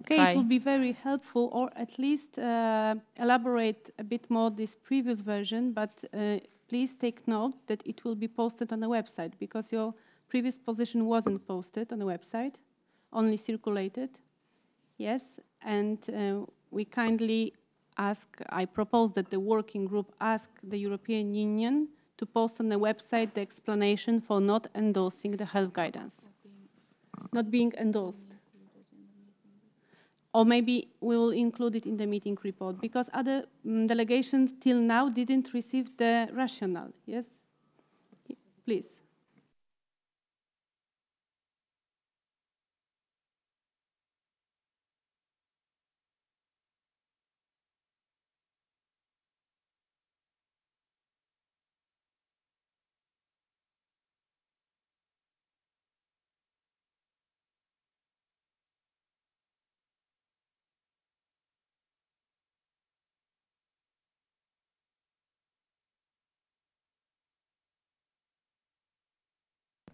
Okay, it will be very helpful, or at least elaborate a bit more this previous version, but please take note that it will be posted on the website, because your previous position wasn't posted on the website, only circulated. Yes, and we kindly I propose that the working group ask the European Union to post on the website the explanation for not endorsing the health guidance. Not being endorsed. Or maybe we will include it in the meeting report, because other delegations till now didn't receive the rationale. Yes? Please.